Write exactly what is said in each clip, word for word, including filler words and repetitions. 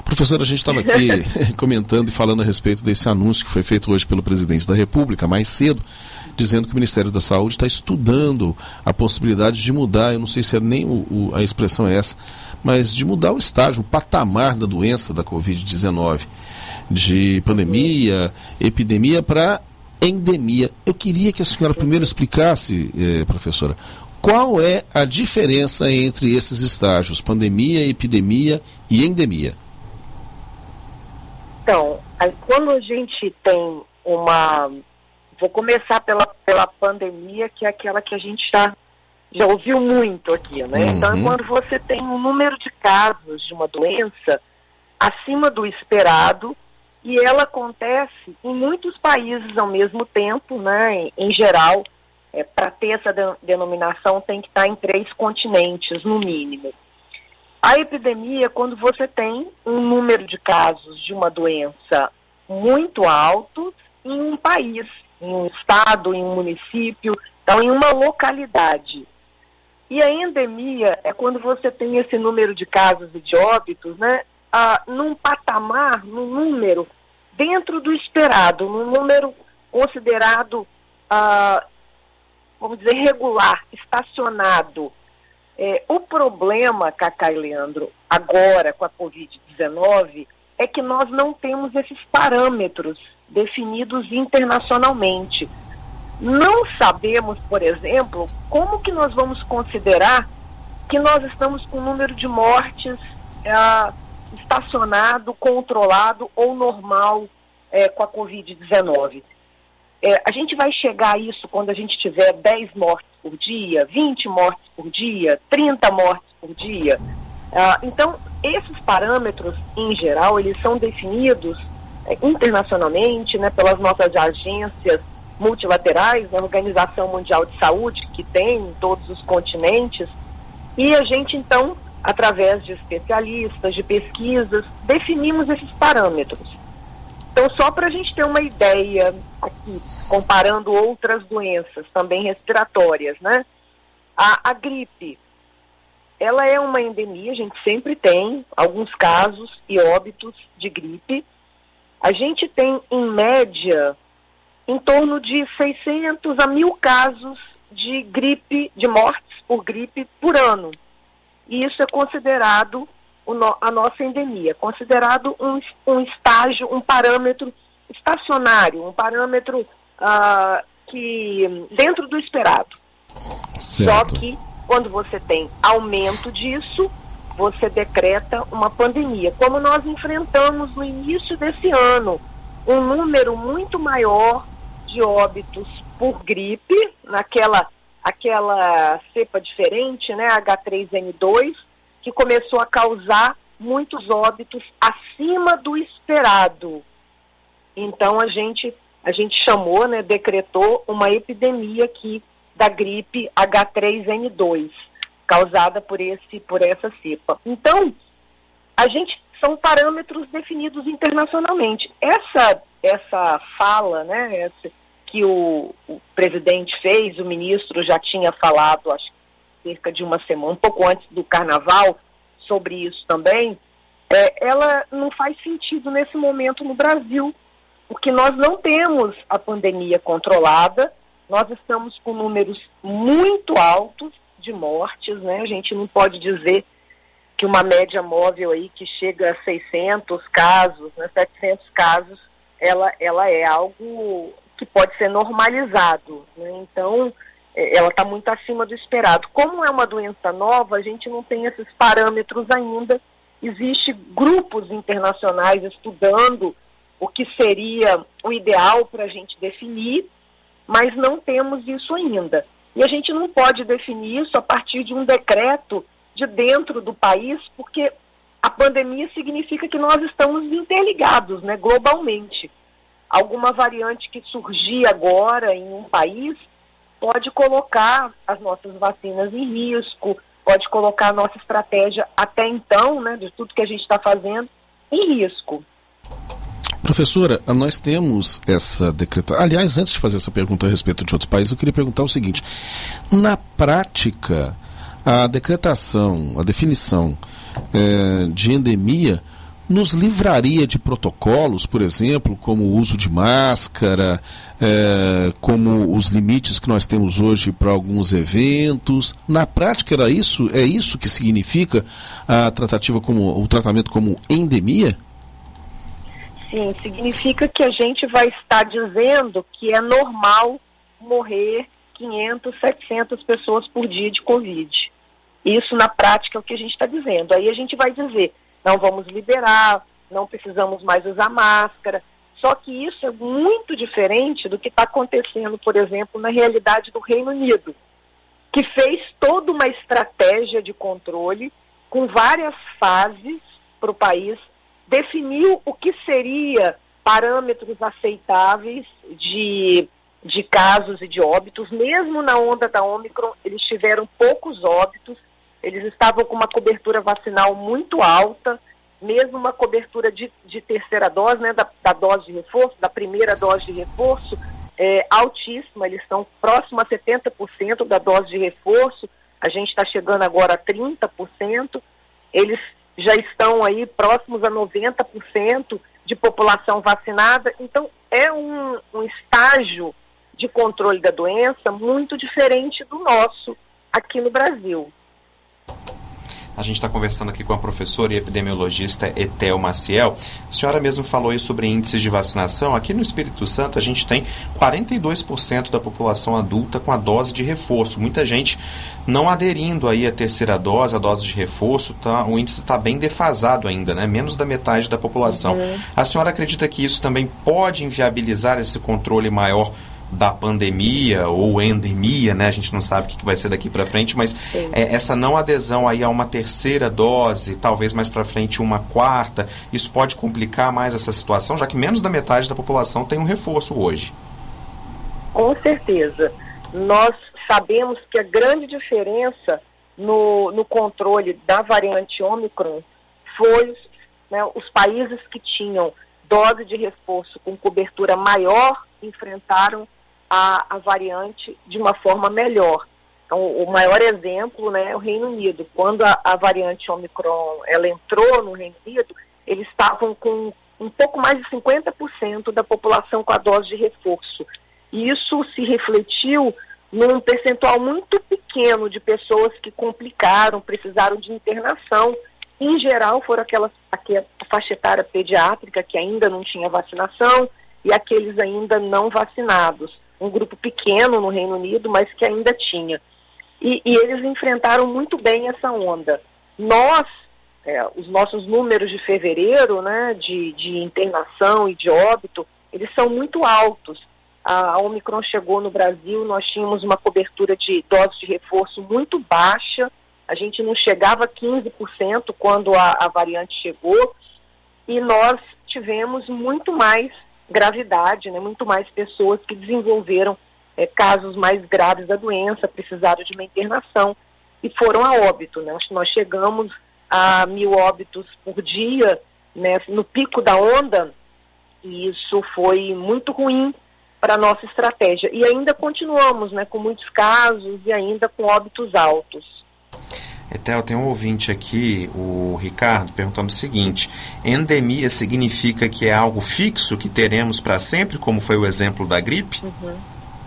Professora, a gente estava aqui comentando e falando a respeito desse anúncio que foi feito hoje pelo presidente da República, mais cedo, dizendo que o Ministério da Saúde está estudando a possibilidade de mudar, eu não sei se é nem o, o, a expressão é essa, mas de mudar o estágio, o patamar da doença da covid dezenove, de pandemia, epidemia para endemia. Eu queria que a senhora primeiro explicasse, eh, professora, qual é a diferença entre esses estágios, pandemia, epidemia e endemia? Então, quando a gente tem uma... Vou começar pela, pela pandemia, que é aquela que a gente já, já ouviu muito aqui, né? Uhum. Então, quando você tem um número de casos de uma doença acima do esperado, e ela acontece em muitos países ao mesmo tempo, né? Em, em geral, é, para ter essa de, denominação, tem que estar em três continentes, no mínimo. A epidemia é quando você tem um número de casos de uma doença muito alto em um país, em um estado, em um município, então em uma localidade. E a endemia é quando você tem esse número de casos e de óbitos, né, ah, num patamar, num número dentro do esperado, num número considerado, ah, vamos dizer, regular, estacionado. É, o problema, Cacá e Leandro, agora com a covid dezenove, é que nós não temos esses parâmetros definidos internacionalmente. Não sabemos, por exemplo, como que nós vamos considerar que nós estamos com um número de mortes é, estacionado, controlado ou normal é, com a covid dezenove. É, a gente vai chegar a isso quando a gente tiver dez mortes por dia, vinte mortes por dia, trinta mortes por dia. Ah, então, esses parâmetros, em geral, eles são definidos é, internacionalmente, né, pelas nossas agências multilaterais, a Organização Mundial de Saúde, que tem em todos os continentes, e a gente, então, através de especialistas, de pesquisas, definimos esses parâmetros. Então, só para a gente ter uma ideia aqui, comparando outras doenças, também respiratórias, né? A, a gripe, ela é uma endemia, a gente sempre tem alguns casos e óbitos de gripe. A gente tem, em média, em torno de seiscentos a mil casos de gripe, de mortes por gripe por ano. E isso é considerado o no, a nossa endemia, considerado um, um estágio, um parâmetro estacionário, um parâmetro uh, que dentro do esperado. Certo. Só que quando você tem aumento disso, você decreta uma pandemia. Como nós enfrentamos no início desse ano, um número muito maior de óbitos por gripe, naquela aquela cepa diferente, né, agá três ene dois, que começou a causar muitos óbitos acima do esperado. Então a gente, a gente chamou, né, decretou uma epidemia aqui da gripe agá três ene dois, causada por, esse, por essa cepa. Então, a gente, são parâmetros definidos internacionalmente. Essa, essa fala, né, essa, que o, o presidente fez, o ministro já tinha falado, acho que cerca de uma semana, um pouco antes do carnaval, sobre isso também, é, ela não faz sentido nesse momento no Brasil, porque nós não temos a pandemia controlada, nós estamos com números muito altos de mortes, né? A gente não pode dizer que uma média móvel aí que chega a seiscentos casos, né, setecentos casos, ela, ela é algo que pode ser normalizado, né? Então, ela está muito acima do esperado. Como é uma doença nova, a gente não tem esses parâmetros ainda. Existem grupos internacionais estudando o que seria o ideal para a gente definir, mas não temos isso ainda. E a gente não pode definir isso a partir de um decreto de dentro do país, porque a pandemia significa que nós estamos interligados, né, globalmente. Alguma variante que surgir agora em um país pode colocar as nossas vacinas em risco, pode colocar a nossa estratégia até então, né, de tudo que a gente está fazendo, em risco. Professora, nós temos essa decretação. Aliás, antes de fazer essa pergunta a respeito de outros países, eu queria perguntar o seguinte: na prática, a decretação, a definição é, de endemia nos livraria de protocolos, por exemplo, como o uso de máscara, é, como os limites que nós temos hoje para alguns eventos? Na prática era isso? É isso que significa a tratativa como, o tratamento como endemia? Sim, significa que a gente vai estar dizendo que é normal morrer quinhentas, setecentas pessoas por dia de Covid. Isso na prática é o que a gente está dizendo. Aí a gente vai dizer, não vamos liberar, não precisamos mais usar máscara. Só que isso é muito diferente do que está acontecendo, por exemplo, na realidade do Reino Unido, que fez toda uma estratégia de controle com várias fases para o país, definiu o que seria parâmetros aceitáveis de, de casos e de óbitos. Mesmo na onda da Ômicron, eles tiveram poucos óbitos, eles estavam com uma cobertura vacinal muito alta, mesmo uma cobertura de, de terceira dose, né, da, da dose de reforço, da primeira dose de reforço, é, altíssima. Eles estão próximo a setenta por cento da dose de reforço, a gente está chegando agora a trinta por cento, eles já estão aí próximos a noventa por cento de população vacinada. Então, é um, um estágio de controle da doença muito diferente do nosso aqui no Brasil. A gente está conversando aqui com a professora e epidemiologista Etel Maciel. A senhora mesmo falou aí sobre índices de vacinação. Aqui no Espírito Santo a gente tem quarenta e dois por cento da população adulta com a dose de reforço. Muita gente não aderindo aí à terceira dose, a dose de reforço. Tá, o índice está bem defasado ainda, né? Menos da metade da população. Uhum. A senhora acredita que isso também pode inviabilizar esse controle maior da pandemia ou endemia, né? A gente não sabe o que vai ser daqui para frente, mas é, essa não adesão aí a uma terceira dose, talvez mais para frente uma quarta, isso pode complicar mais essa situação, já que menos da metade da população tem um reforço hoje. Com certeza. Nós sabemos que a grande diferença no, no controle da variante Ômicron foi, né, os países que tinham dose de reforço com cobertura maior enfrentaram A, a variante de uma forma melhor. Então, o maior exemplo, né, é o Reino Unido. Quando a, a variante Omicron ela entrou no Reino Unido, eles estavam com um pouco mais de cinquenta por cento da população com a dose de reforço. E isso se refletiu num percentual muito pequeno de pessoas que complicaram, precisaram de internação. Em geral, foram aquelas, aquela faixa etária pediátrica que ainda não tinha vacinação e aqueles ainda não vacinados. Um grupo pequeno no Reino Unido, mas que ainda tinha. E, e eles enfrentaram muito bem essa onda. Nós, é, os nossos números de fevereiro, né, de, de internação e de óbito, eles são muito altos. A, a Omicron chegou no Brasil, nós tínhamos uma cobertura de dose de reforço muito baixa, a gente não chegava a quinze por cento quando a, a variante chegou, e nós tivemos muito mais gravidade, né, muito mais pessoas que desenvolveram é, casos mais graves da doença, precisaram de uma internação e foram a óbito. Né? Nós chegamos a mil óbitos por dia, né, no pico da onda, e isso foi muito ruim para a nossa estratégia. E ainda continuamos, né, com muitos casos e ainda com óbitos altos. Etel, tem um ouvinte aqui, o Ricardo, perguntando o seguinte: endemia significa que é algo fixo que teremos para sempre, como foi o exemplo da gripe? Uhum.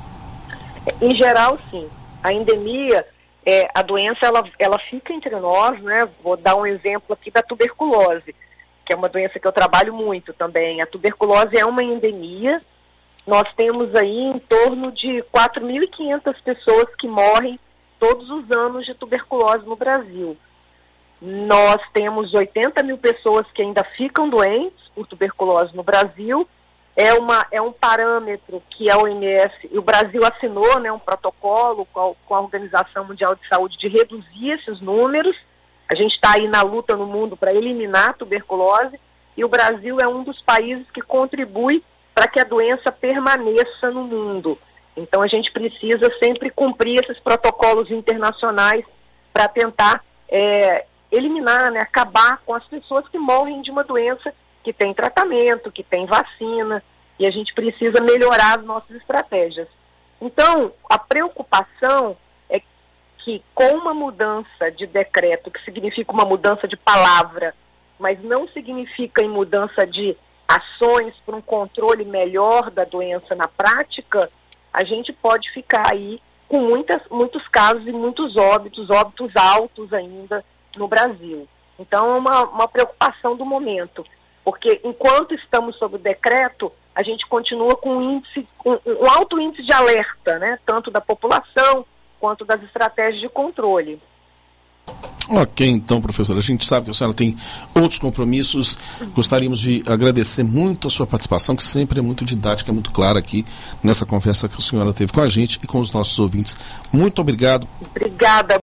Em geral, sim. A endemia, é, a doença, ela, ela fica entre nós, né? Vou dar um exemplo aqui da tuberculose, que é uma doença que eu trabalho muito também. A tuberculose é uma endemia. Nós temos aí em torno de quatro mil e quinhentas pessoas que morrem todos os anos de tuberculose no Brasil. Nós temos oitenta mil pessoas que ainda ficam doentes por tuberculose no Brasil. É, uma, é um parâmetro que a O M S e o Brasil assinou, né, um protocolo com a, com a Organização Mundial de Saúde de reduzir esses números. A gente está aí na luta no mundo para eliminar a tuberculose e o Brasil é um dos países que contribui para que a doença permaneça no mundo. Então, a gente precisa sempre cumprir esses protocolos internacionais para tentar é, eliminar, né, acabar com as pessoas que morrem de uma doença que tem tratamento, que tem vacina, e a gente precisa melhorar as nossas estratégias. Então, a preocupação é que com uma mudança de decreto, que significa uma mudança de palavra, mas não significa em mudança de ações para um controle melhor da doença na prática, a gente pode ficar aí com muitas, muitos casos e muitos óbitos, óbitos altos ainda no Brasil. Então é uma, uma preocupação do momento, porque enquanto estamos sob o decreto, a gente continua com um, índice, um, um alto índice de alerta, né, tanto da população quanto das estratégias de controle. Ok, então, professora, a gente sabe que a senhora tem outros compromissos. Gostaríamos de agradecer muito a sua participação, que sempre é muito didática, muito clara aqui nessa conversa que a senhora teve com a gente e com os nossos ouvintes. Muito obrigado. Obrigada.